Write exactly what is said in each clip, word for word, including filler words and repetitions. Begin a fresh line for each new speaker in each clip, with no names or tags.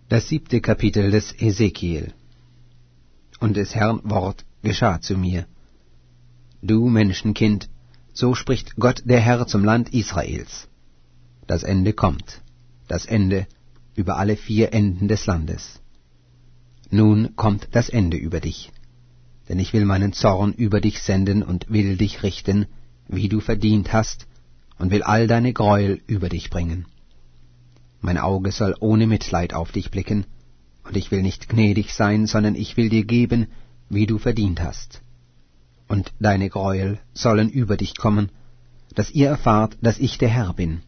Das siebte Kapitel des Hesekiel. Und des Herrn Wort geschah zu mir. Du Menschenkind, so spricht Gott der Herr zum Land Israels. Das Ende kommt, das Ende über alle vier Enden des Landes. Nun kommt das Ende über dich, denn ich will meinen Zorn über dich senden und will dich richten, wie du verdient hast, und will all deine Gräuel über dich bringen. Mein Auge soll ohne Mitleid auf dich blicken, und ich will nicht gnädig sein, sondern ich will dir geben, wie du verdient hast. Und deine Gräuel sollen über dich kommen, dass ihr erfahrt, dass ich der Herr bin.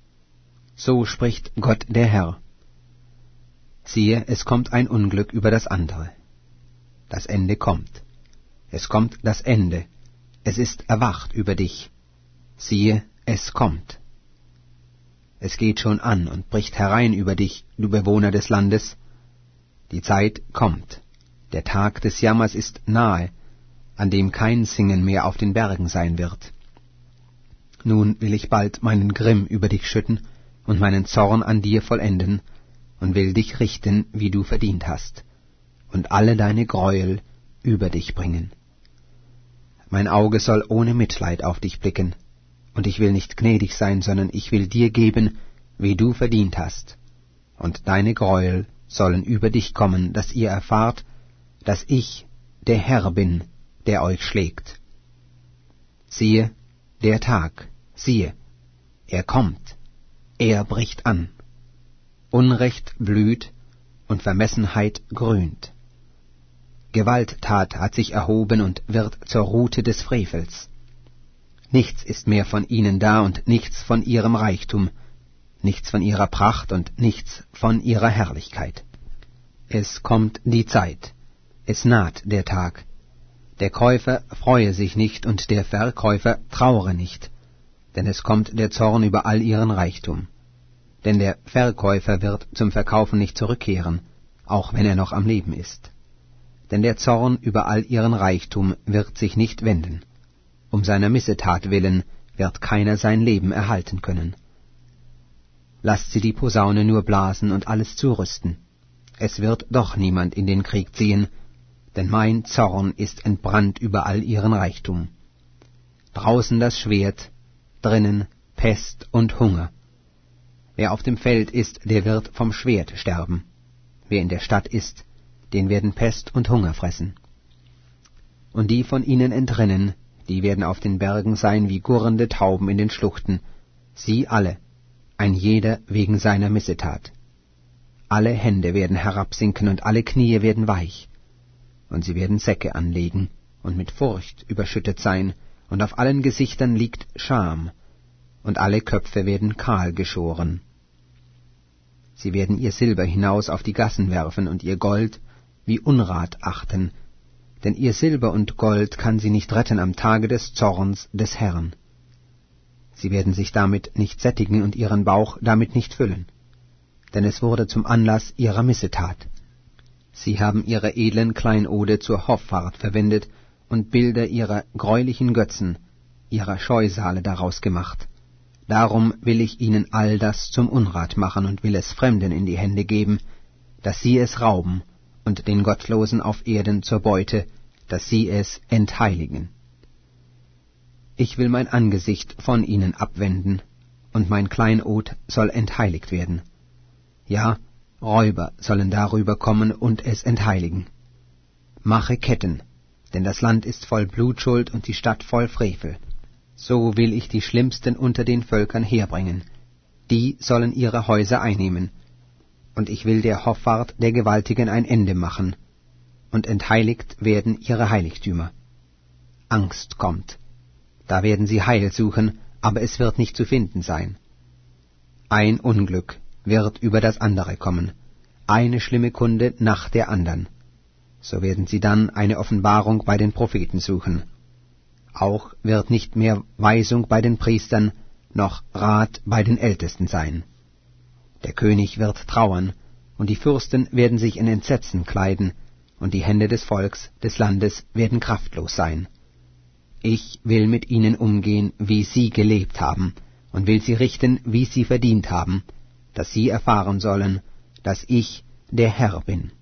So spricht Gott der Herr. Siehe, es kommt ein Unglück über das andere. Das Ende kommt. Es kommt das Ende. Es ist erwacht über dich. Siehe, es kommt. Es geht schon an und bricht herein über dich, du Bewohner des Landes. Die Zeit kommt. Der Tag des Jammers ist nahe, an dem kein Singen mehr auf den Bergen sein wird. Nun will ich bald meinen Grimm über dich schütten und meinen Zorn an dir vollenden und will dich richten, wie du verdient hast, und alle deine Gräuel über dich bringen. Mein Auge soll ohne Mitleid auf dich blicken, und ich will nicht gnädig sein, sondern ich will dir geben, wie du verdient hast, und deine Gräuel sollen über dich kommen, dass ihr erfahrt, dass ich der Herr bin, der euch schlägt. Siehe, der Tag, siehe, er kommt, er bricht an. Unrecht blüht und Vermessenheit grünt. Gewalttat hat sich erhoben und wird zur Rute des Frevels. Nichts ist mehr von ihnen da und nichts von ihrem Reichtum, nichts von ihrer Pracht und nichts von ihrer Herrlichkeit. Es kommt die Zeit, es naht der Tag. Der Käufer freue sich nicht und der Verkäufer traure nicht, denn es kommt der Zorn über all ihren Reichtum. Denn der Verkäufer wird zum Verkaufen nicht zurückkehren, auch wenn er noch am Leben ist. Denn der Zorn über all ihren Reichtum wird sich nicht wenden. Um seiner Missetat willen wird keiner sein Leben erhalten können. Lasst sie die Posaune nur blasen und alles zurüsten. Es wird doch niemand in den Krieg ziehen, denn mein Zorn ist entbrannt über all ihren Reichtum. Draußen das Schwert, drinnen Pest und Hunger. Wer auf dem Feld ist, der wird vom Schwert sterben. Wer in der Stadt ist, den werden Pest und Hunger fressen. Und die von ihnen entrinnen, die werden auf den Bergen sein wie gurrende Tauben in den Schluchten, sie alle, ein jeder wegen seiner Missetat. Alle Hände werden herabsinken und alle Knie werden weich, und sie werden Säcke anlegen und mit Furcht überschüttet sein, und auf allen Gesichtern liegt Scham, und alle Köpfe werden kahl geschoren. Sie werden ihr Silber hinaus auf die Gassen werfen und ihr Gold wie Unrat achten, denn ihr Silber und Gold kann sie nicht retten am Tage des Zorns des Herrn. Sie werden sich damit nicht sättigen und ihren Bauch damit nicht füllen, denn es wurde zum Anlass ihrer Missetat. Sie haben ihre edlen Kleinode zur Hoffart verwendet und Bilder ihrer greulichen Götzen, ihrer Scheusale daraus gemacht. Darum will ich ihnen all das zum Unrat machen und will es Fremden in die Hände geben, dass sie es rauben, und den Gottlosen auf Erden zur Beute, dass sie es entheiligen. Ich will mein Angesicht von ihnen abwenden, und mein Kleinod soll entheiligt werden. Ja, Räuber sollen darüber kommen und es entheiligen. Mache Ketten, denn das Land ist voll Blutschuld und die Stadt voll Frevel. So will ich die Schlimmsten unter den Völkern herbringen. Die sollen ihre Häuser einnehmen. Und ich will der Hoffart der Gewaltigen ein Ende machen, und entheiligt werden ihre Heiligtümer. Angst kommt. Da werden sie Heil suchen, aber es wird nicht zu finden sein. Ein Unglück wird über das andere kommen, eine schlimme Kunde nach der andern. So werden sie dann eine Offenbarung bei den Propheten suchen. Auch wird nicht mehr Weisung bei den Priestern, noch Rat bei den Ältesten sein. Der König wird trauern, und die Fürsten werden sich in Entsetzen kleiden, und die Hände des Volks, des Landes werden kraftlos sein. Ich will mit ihnen umgehen, wie sie gelebt haben, und will sie richten, wie sie verdient haben, dass sie erfahren sollen, dass ich der Herr bin.